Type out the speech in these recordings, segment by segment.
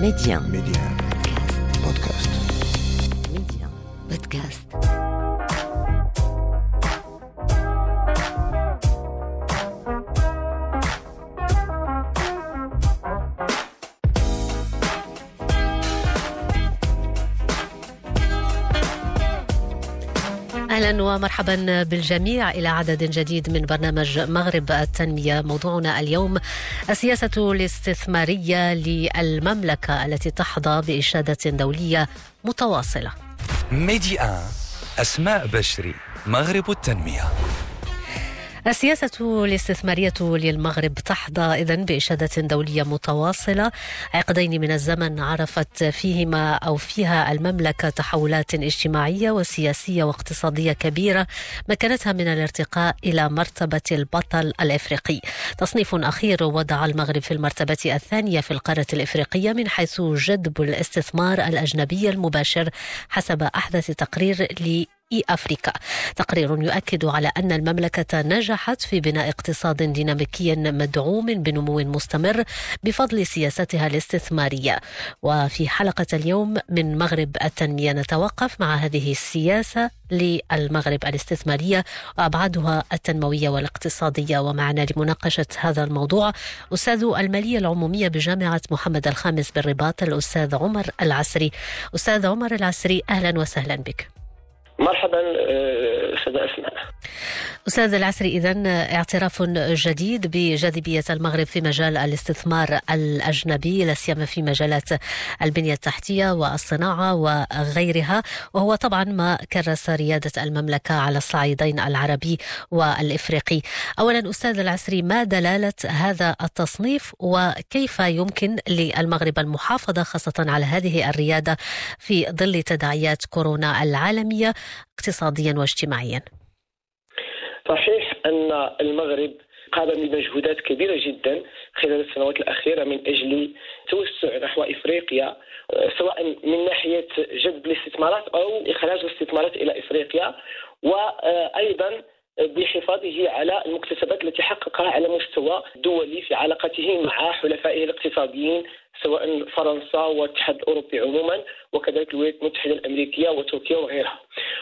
Média Podcast. Média Podcast. أهلا ومرحبا بالجميع إلى عدد جديد من برنامج مغرب التنمية. موضوعنا اليوم السياسة الاستثمارية للمملكة التي تحظى بإشادة دولية متواصلة. ميديا أسماء بشري، مغرب التنمية. السياسة الاستثمارية للمغرب تحظى إذن بإشادة دولية متواصلة. عقدين من الزمن عرفت فيها المملكة تحولات اجتماعية وسياسية واقتصادية كبيرة مكنتها من الارتقاء إلى مرتبة البطل الإفريقي. تصنيف أخير وضع المغرب في المرتبة الثانية في القارة الإفريقية من حيث جذب الاستثمار الأجنبي المباشر حسب أحدث تقرير أفريقيا. تقرير يؤكد على أن المملكة نجحت في بناء اقتصاد ديناميكي مدعوم بنمو مستمر بفضل سياستها الاستثمارية. وفي حلقة اليوم من مغرب التنمية نتوقف مع هذه السياسة للمغرب الاستثمارية وأبعادها التنموية والاقتصادية. ومعنا لمناقشة هذا الموضوع أستاذ المالية العمومية بجامعة محمد الخامس بالرباط الأستاذ عمر العسري. أستاذ عمر العسري، أهلا وسهلا بك. مرحبا أستاذ أسماء. أستاذ العسري، إذن اعتراف جديد بجاذبية المغرب في مجال الاستثمار الأجنبي، لا سيما في مجالات البنية التحتية والصناعة وغيرها، وهو طبعا ما كرس ريادة المملكة على الصعيدين العربي والإفريقي. أولا أستاذ العسري، ما دلالة هذا التصنيف وكيف يمكن للمغرب المحافظة خاصة على هذه الريادة في ظل تداعيات كورونا العالمية اقتصاديا واجتماعيا؟ صحيح أن المغرب قام بمجهودات كبيرة جدا خلال السنوات الأخيرة من أجل توسع نحو إفريقيا، سواء من ناحية جذب الاستثمارات أو إخراج الاستثمارات إلى إفريقيا، وأيضا بحفاظه على المكتسبات التي حققها على مستوى دولي في علاقته مع حلفائه الاقتصاديين سواء فرنسا والاتحاد الأوروبي عموما، وكذلك الولايات المتحدة الأمريكية وتركيا وغيرها.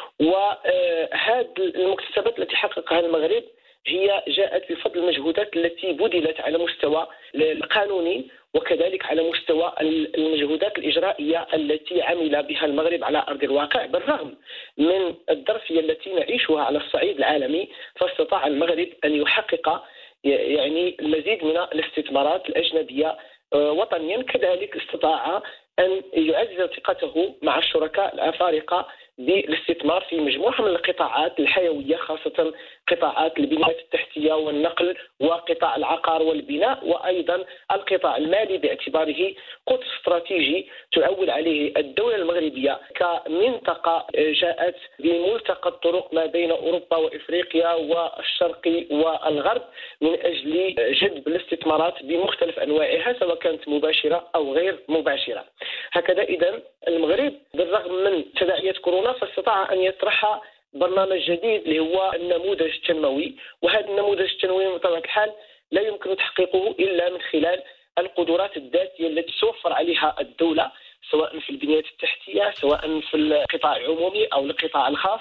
وهذه المكتسبات التي حققها المغرب هي جاءت بفضل المجهودات التي بذلت على مستوى القانوني وكذلك على مستوى المجهودات الإجرائية التي عمل بها المغرب على أرض الواقع. بالرغم من الظرفية التي نعيشها على الصعيد العالمي، فاستطاع المغرب أن يحقق يعني المزيد من الاستثمارات الأجنبية وطنيا. كذلك استطاع أن يعزز ثقته مع الشركاء الأفارقة بالاستثمار في مجموعة من القطاعات الحيوية، خاصة قطاعات البنية التحتية والنقل وقطاع العقار والبناء، وأيضا القطاع المالي باعتباره قطر استراتيجي تعول عليه الدولة المغربية كمنطقة جاءت بملتقى الطرق ما بين أوروبا وإفريقيا والشرق والغرب من أجل جذب الاستثمارات بمختلف أنواعها سواء كانت مباشرة أو غير مباشرة. هكذا إذن المغرب بالرغم من تداعيات كورونا فاستطاع أن يطرح برنامج جديد اللي هو النموذج التنموي، وهذا النموذج التنموي بطبيعة الحال لا يمكن تحقيقه إلا من خلال القدرات الذاتية التي توفر عليها الدولة سواء في البنية التحتية سواء في القطاع العمومي أو القطاع الخاص.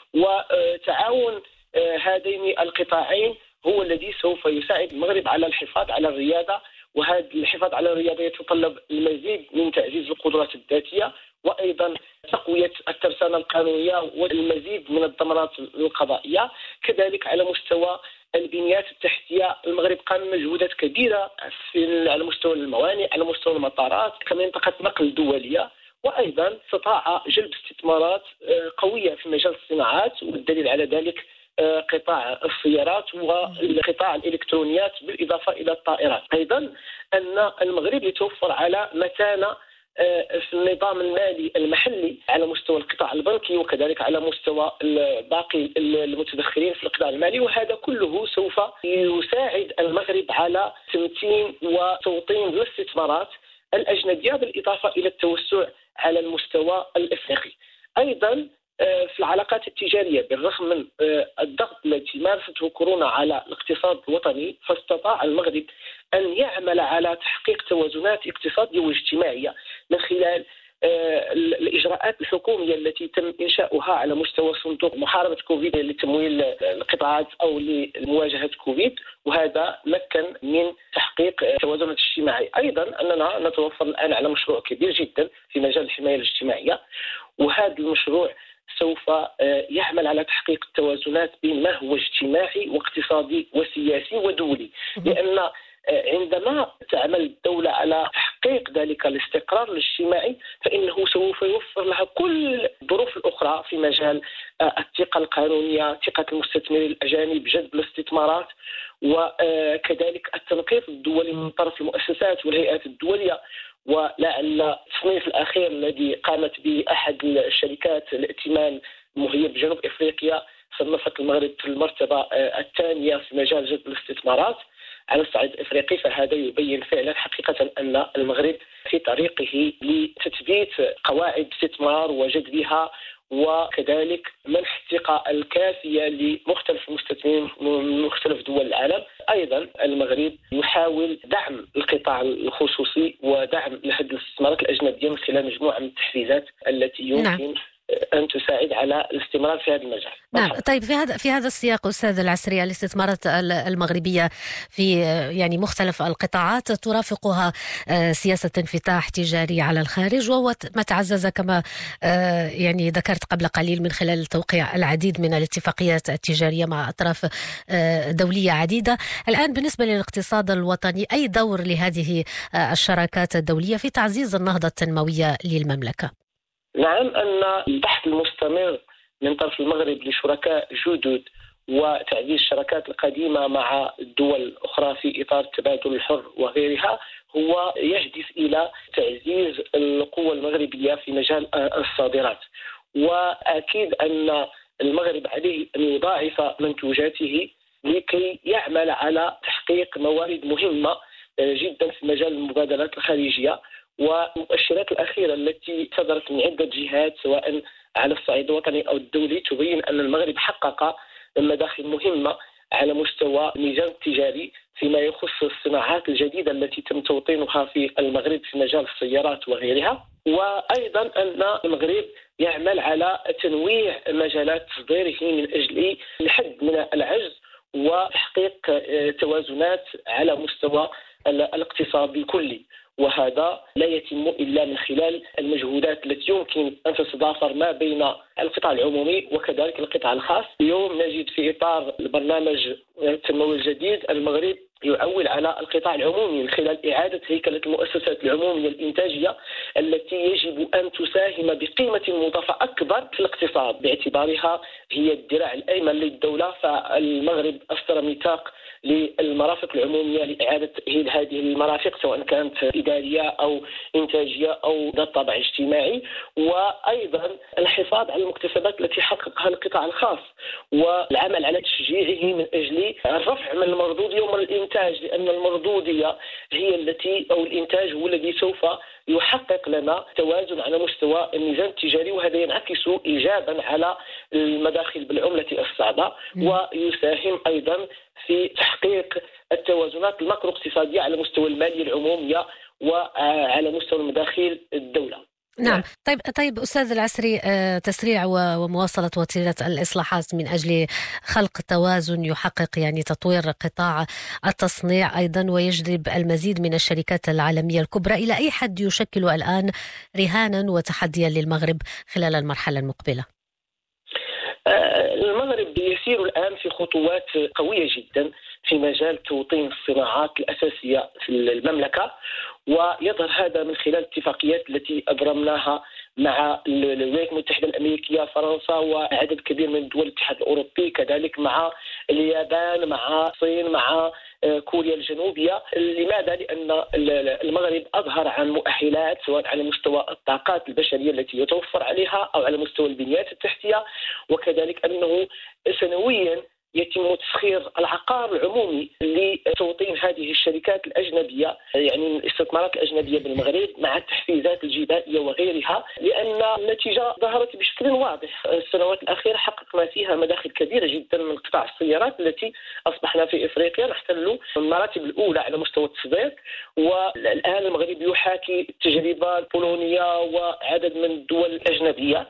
وتعاون هذين القطاعين هو الذي سوف يساعد المغرب على الحفاظ على الريادة، وهذا الحفاظ على الرياضة يتطلب المزيد من تعزيز القدرات الذاتية وأيضا تقوية الترسانة القانونية والمزيد من الضمانات القضائية. كذلك على مستوى البنيات التحتية المغرب قام بمجهودات كبيرة على مستوى الموانئ، على مستوى المطارات كمنطقة نقل دولية، وأيضا استطاع جلب استثمارات قوية في مجال الصناعات، والدليل على ذلك قطاع السيارات والقطاع الإلكترونيات بالإضافة إلى الطائرات. أيضا أن المغرب يتوفر على متانة في النظام المالي المحلي على مستوى القطاع البنكي وكذلك على مستوى باقي المتدخلين في القطاع المالي، وهذا كله سوف يساعد المغرب على تمتين وتوطين الاستثمارات الأجنبية بالإضافة إلى التوسع على المستوى الإفريقي. أيضا في العلاقات التجارية. بالرغم من الضغط الذي مارسته كورونا على الاقتصاد الوطني، فاستطاع المغرب أن يعمل على تحقيق توازنات اقتصادية واجتماعية من خلال الإجراءات الحكومية التي تم إنشاؤها على مستوى صندوق محاربة كوفيد لتمويل القطاعات أو لمواجهة كوفيد، وهذا مكن من تحقيق التوازن الاجتماعي. أيضا أننا نتوفر الآن على مشروع كبير جدا في مجال الحماية الاجتماعية، وهذا المشروع سوف يعمل على تحقيق التوازنات بين ما هو اجتماعي واقتصادي وسياسي ودولي، لأن عندما تعمل الدولة على تحقيق ذلك الاستقرار الاجتماعي فإنه سوف يوفر لها كل الظروف الأخرى في مجال الثقة القانونية، ثقة المستثمرين الأجانب، جذب الاستثمارات، وكذلك التنقيط الدولي من طرف المؤسسات والهيئات الدولية. ولعل التصنيف الأخير الذي قامت به أحد الشركات الائتمان المهية بجنوب إفريقيا صنفت المغرب في المرتبة الثانية في مجال جذب الاستثمارات على الصعيد الإفريقي، فهذا يبين فعلا حقيقة أن المغرب في طريقه لتثبيت قواعد استثمار وجذبها، وكذلك منح الثقة الكافية لمختلف المستثمرين من مختلف دول العالم. أيضا المغرب يحاول دعم القطاع الخصوصي ودعم لهذه الاستثمارات الأجنبية من خلال مجموعة من التحفيزات التي يمكن أن تساعد على الاستمرار في هذا المجال. نعم. طيب في هذا السياق أستاذ العسري، الاستثمارات المغربية في يعني مختلف القطاعات ترافقها سياسة انفتاح تجاري على الخارج، وهو ما تعزز كما يعني ذكرت قبل قليل من خلال توقيع العديد من الاتفاقيات التجارية مع أطراف دولية عديدة. الآن بالنسبة للاقتصاد الوطني، أي دور لهذه الشراكات الدولية في تعزيز النهضة التنموية للمملكة؟ نعم، أن البحث المستمر من طرف المغرب لشركاء جدد وتعزيز الشراكات القديمة مع الدول الأخرى في إطار التبادل الحر وغيرها هو يهدف إلى تعزيز القوة المغربية في مجال الصادرات. وأكيد أن المغرب عليه أن يضاعف منتوجاته لكي يعمل على تحقيق موارد مهمة جدا في مجال المبادلات الخارجية. والمؤشرات الأخيرة التي صدرت من عدة جهات سواء على الصعيد الوطني أو الدولي تبين أن المغرب حقق مداخل مهمة على مستوى الميزان التجاري فيما يخص الصناعات الجديدة التي تم توطينها في المغرب في مجال السيارات وغيرها. وأيضا أن المغرب يعمل على تنويع مجالات تصديره من أجل الحد من العجز وتحقيق توازنات على مستوى الاقتصاد الكلي، وهذا لا يتم إلا من خلال المجهودات التي يمكن أن تتضافر ما بين القطاع العمومي وكذلك القطاع الخاص. اليوم نجد في إطار البرنامج التنموي الجديد المغرب يعول على القطاع العمومي من خلال إعادة هيكلة المؤسسات العمومية الإنتاجية التي يجب أن تساهم بقيمة مضافة أكبر في الاقتصاد باعتبارها هي الذراع الأيمن للدولة. فالمغرب أصدر ميثاق للمرافق العمومية لإعادة تأهيل هذه المرافق سواء كانت إدارية أو إنتاجية أو ذات طابع اجتماعي، وأيضا الحفاظ على المكتسبات التي حققها القطاع الخاص والعمل على تشجيعه من أجل الرفع من المردودية ومن الإنتاج، لأن المردودية هي التي أو الإنتاج هو الذي سوف يحقق لنا توازن على مستوى الميزان التجاري، وهذا ينعكس إيجابا على المداخل بالعملة الصعبة ويساهم أيضا في تحقيق التوازنات الماكرو اقتصادية على مستوى المالية العمومية وعلى مستوى المداخيل الدولة. نعم. طيب أستاذ العسري، تسريع ومواصلة وتيرة الإصلاحات من أجل خلق توازن يحقق يعني تطوير قطاع التصنيع أيضا ويجذب المزيد من الشركات العالمية الكبرى، إلى أي حد يشكل الآن رهانا وتحديا للمغرب خلال المرحلة المقبلة؟ المغرب يسير الآن في خطوات قوية جدا في مجال توطين الصناعات الأساسية في المملكة، ويظهر هذا من خلال الاتفاقيات التي أبرمناها مع الولايات المتحدة الأمريكية، فرنسا وعدد كبير من دول الاتحاد الأوروبي، كذلك مع اليابان، مع الصين، مع كوريا الجنوبية. لماذا؟ لأن المغرب أظهر عن مؤهلات سواء على مستوى الطاقات البشرية التي يتوفر عليها أو على مستوى البنيات التحتية، وكذلك أنه سنويا يتم تسخير العقار العمومي لتوطين هذه الشركات الأجنبية، يعني الاستثمارات الأجنبية بالمغرب مع التحفيزات الجبائية وغيرها، لأن النتيجة ظهرت بشكل واضح. السنوات الأخيرة حققنا فيها مداخل كبيرة جدا من قطاع السيارات التي أصبحنا في إفريقيا نحتل المراتب الأولى على مستوى التصدير، والآن المغرب يحاكي التجربة البولونية وعدد من الدول الأجنبية،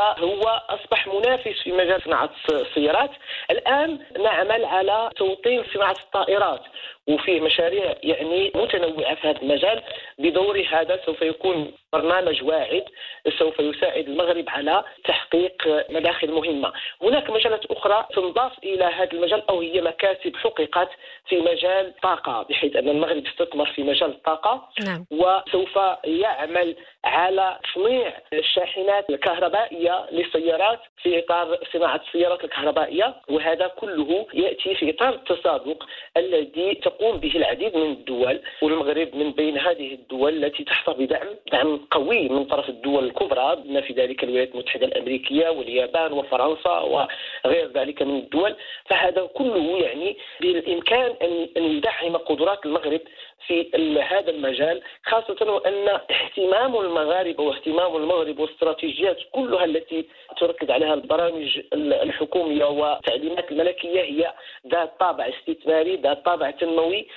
وهو أصبح منافس في مجال صناعة السيارات. الآن نعمل على توطين صناعة الطائرات، وفيه مشاريع يعني متنوعة في هذا المجال. بدور هذا سوف يكون برنامج واعد سوف يساعد المغرب على تحقيق مداخل مهمة. هناك مجالات أخرى تنضاف إلى هذا المجال، أو هي مكاسب حققت في مجال الطاقة، بحيث أن المغرب استثمر في مجال الطاقة. نعم. وسوف يعمل على تصنيع الشاحنات الكهربائية للسيارات في إطار صناعة السيارات الكهربائية، وهذا كله يأتي في إطار التسابق الذي تقوم به العديد من الدول، والمغرب من بين هذه الدول التي تحظى بدعم قوي من طرف الدول الكبرى، بما في ذلك الولايات المتحدة الأمريكية واليابان وفرنسا وغير ذلك من الدول. فهذا كله يعني بالإمكان أن يدعم قدرات المغرب في هذا المجال، خاصة وأن اهتمام المغاربة واهتمام المغرب والاستراتيجيات كلها التي تركز عليها البرامج الحكومية والتعليمات الملكية هي ذات طابع استثماري، ذات طابع تنموي،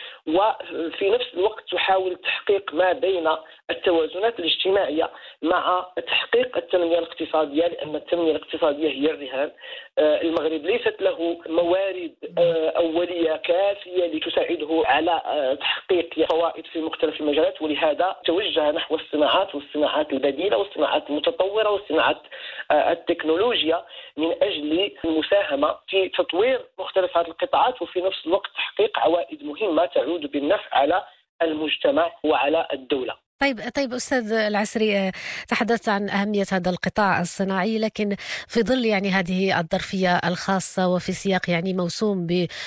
وفي نفس الوقت تحاول تحقيق ما بين التوازنات الاجتماعية مع تحقيق التنمية الاقتصادية، لأن التنمية الاقتصادية هي الرهان. المغرب ليست له موارد أولية كافية لتساعده على تحقيق فوائد في مختلف المجالات، ولهذا توجه نحو الصناعات والصناعات البديلة والصناعات المتطورة والصناعات التكنولوجيا من أجل المساهمة في تطوير مختلف هذه القطاعات، وفي نفس الوقت تحقيق عوائد مهمة تعود بالنفع على المجتمع وعلى الدولة. طيب أستاذ العسري، تحدثت عن أهمية هذا القطاع الصناعي، لكن في ظل يعني هذه الظرفية الخاصة وفي سياق يعني موسوم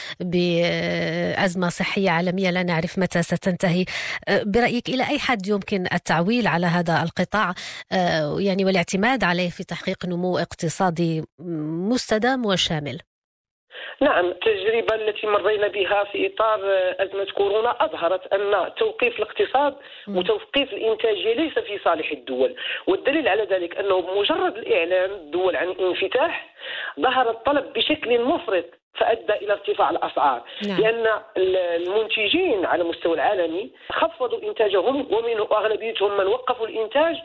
بأزمة صحية عالمية لا نعرف متى ستنتهي، برأيك إلى أي حد يمكن التعويل على هذا القطاع يعني والاعتماد عليه في تحقيق نمو اقتصادي مستدام وشامل؟ نعم، التجربة التي مرينا بها في إطار أزمة كورونا أظهرت أن توقيف الاقتصاد وتوقيف الإنتاجية ليس في صالح الدول، والدليل على ذلك أنه بمجرد الإعلان الدول عن الانفتاح ظهر الطلب بشكل مفرط فأدى إلى ارتفاع الأسعار. نعم. لأن المنتجين على المستوى العالمي خفضوا إنتاجهم، ومن أغلبيتهم من وقفوا الإنتاج،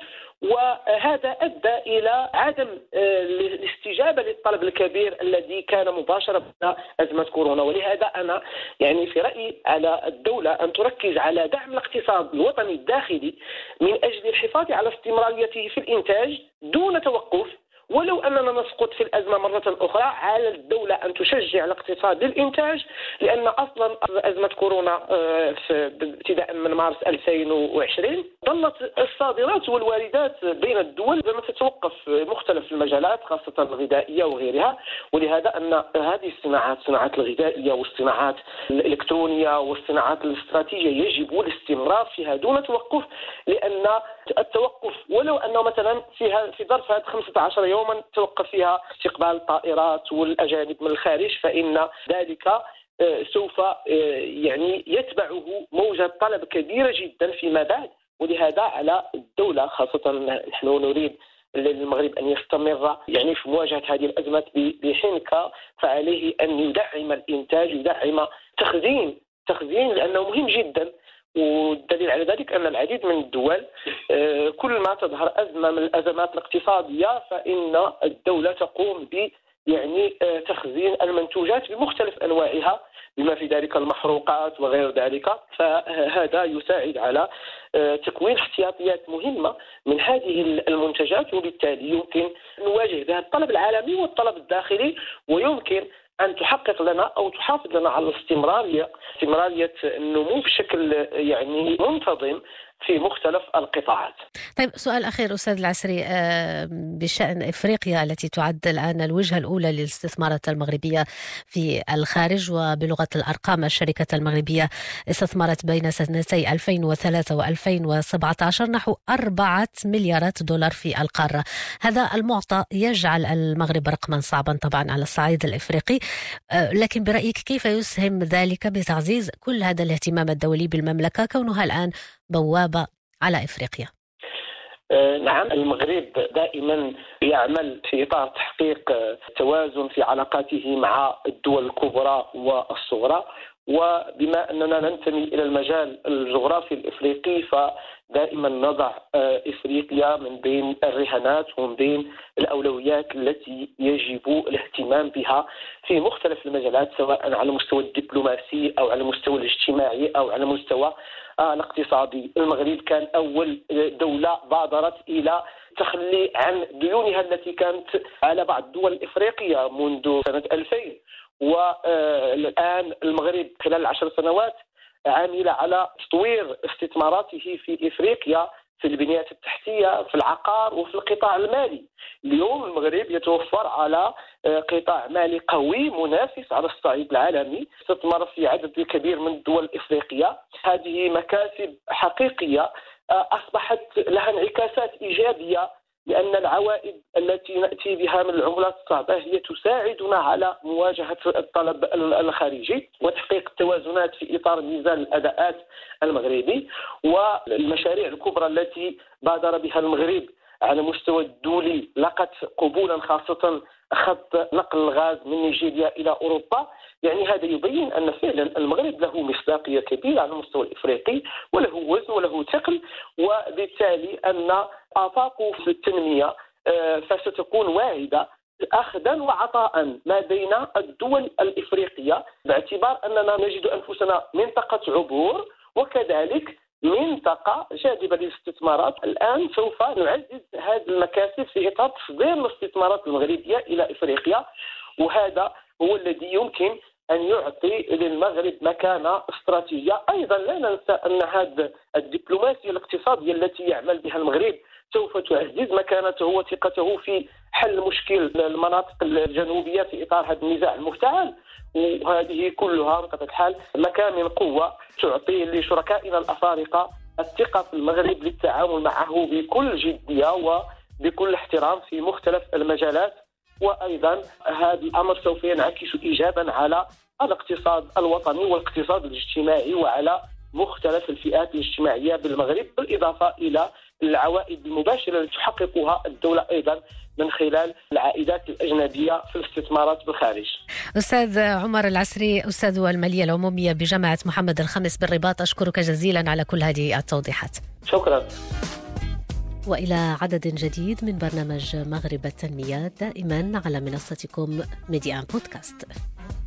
وهذا أدى إلى عدم الاستجابة للطلب الكبير الذي كان مباشرة بعد أزمة كورونا. ولهذا أنا يعني في رأيي على الدولة أن تركز على دعم الاقتصاد الوطني الداخلي من أجل الحفاظ على استمراريته في الإنتاج دون توقف، ولو أننا نسقط في الأزمة مرة أخرى على الدولة أن تشجع الاقتصاد للإنتاج، لأن أصلا أزمة كورونا ابتداء من مارس 2020 ظلت الصادرات والواردات بين الدول لم تتوقف مختلف المجالات خاصة الغذائية وغيرها. ولهذا أن هذه الصناعات الغذائية والصناعات الإلكترونية والصناعات الاستراتيجية يجب الاستمرار فيها دون توقف، لأن التوقف ولو أنه مثلا في ظرف هذه 15 يوما توقف فيها استقبال الطائرات والأجانب من الخارج، فإن ذلك سوف يعني يتبعه موجة طلب كبيرة جدا فيما بعد. ولهذا على الدولة خاصة نحن نريد للمغرب أن يستمر يعني في مواجهة هذه الأزمات بحنكة، فعليه أن يدعم الإنتاج، يدعم تخزين لأنه مهم جدا. والدليل على ذلك أن العديد من الدول كل ما تظهر أزمة من الأزمات الاقتصادية فإن الدولة تقوم ب يعني تخزين المنتوجات بمختلف أنواعها بما في ذلك المحروقات وغير ذلك، فهذا يساعد على تكوين احتياطيات مهمة من هذه المنتجات، وبالتالي يمكن نواجه بها الطلب العالمي والطلب الداخلي، ويمكن أن تحقق لنا أو تحافظ لنا على استمرارية النمو بشكل يعني منتظم في مختلف القطاعات. طيب، سؤال أخير أستاذ العسري، بشأن إفريقيا التي تعد الآن الوجهة الأولى للاستثمارات المغربية في الخارج، وبلغة الأرقام الشركة المغربية استثمرت بين سنتي 2003 و2017 نحو 4 مليارات دولار في القارة. هذا المعطى يجعل المغرب رقما صعبا طبعا على الصعيد الإفريقي، لكن برأيك كيف يسهم ذلك بتعزيز كل هذا الاهتمام الدولي بالمملكة كونها الآن بوابة على إفريقيا؟ نعم، المغرب دائما يعمل في إطار تحقيق توازن في علاقاته مع الدول الكبرى والصغرى، وبما أننا ننتمي إلى المجال الجغرافي الإفريقي فدائما نضع إفريقيا من بين الرهانات ومن بين الأولويات التي يجب الاهتمام بها في مختلف المجالات، سواء على المستوى الدبلوماسي أو على المستوى الاجتماعي أو على المستوى الاقتصادي. المغرب كان أول دولة بادرت إلى التخلي عن ديونها التي كانت على بعض الدول الإفريقية منذ سنة 2000، والآن المغرب خلال 10 سنوات عامل على تطوير استثماراته في إفريقيا في البنيات التحتية، في العقار وفي القطاع المالي. اليوم المغرب يتوفر على قطاع مالي قوي منافس على الصعيد العالمي، استثمر في عدد كبير من الدول الإفريقية. هذه مكاسب حقيقية أصبحت لها انعكاسات إيجابية، لأن العوائد التي نأتي بها من العملات الصعبة هي تساعدنا على مواجهة الطلب الخارجي وتحقيق التوازنات في إطار ميزان الأداءات المغربي. والمشاريع الكبرى التي بادر بها المغرب على مستوى الدولي لقت قبولا، خاصة خط نقل الغاز من نيجيريا إلى أوروبا. يعني هذا يبين أن فعلا المغرب له مصداقية كبيرة على المستوى الإفريقي وله وزن وله ثقل، وبالتالي أن آفاقه في التنمية فستكون واعدة أخذا وعطاء ما بين الدول الإفريقية، باعتبار أننا نجد أنفسنا منطقة عبور وكذلك منطقة جاذبة للاستثمارات. الآن سوف نعزز هذه المكاسب في إطار تصدير الاستثمارات المغربية إلى إفريقيا، وهذا هو الذي يمكن أن يعطي للمغرب مكانة استراتيجية. أيضا لا ننسى أن هذه الدبلوماسية الاقتصادية التي يعمل بها المغرب سوف تعزز مكانته وثقته في حل مشكل المناطق الجنوبية في إطار هذا النزاع المفتعل، وهذه كلها بطبيعة الحال مكان من قوة تعطي لشركائنا الأفارقة الثقة في المغرب للتعامل معه بكل جدية وبكل احترام في مختلف المجالات. وأيضا هذا الأمر سوف ينعكس إيجابا على الاقتصاد الوطني والاقتصاد الاجتماعي وعلى مختلف الفئات الاجتماعية بالمغرب، بالإضافة إلى العوائد المباشرة التي تحققها الدولة أيضا من خلال العائدات الأجنبية في الاستثمارات بالخارج. أستاذ عمر العسري، أستاذ المالية العمومية بجامعة محمد الخامس بالرباط، أشكرك جزيلا على كل هذه التوضيحات. شكرا. وإلى عدد جديد من برنامج مغرب التنمية، دائما على منصتكم ميديان بودكاست.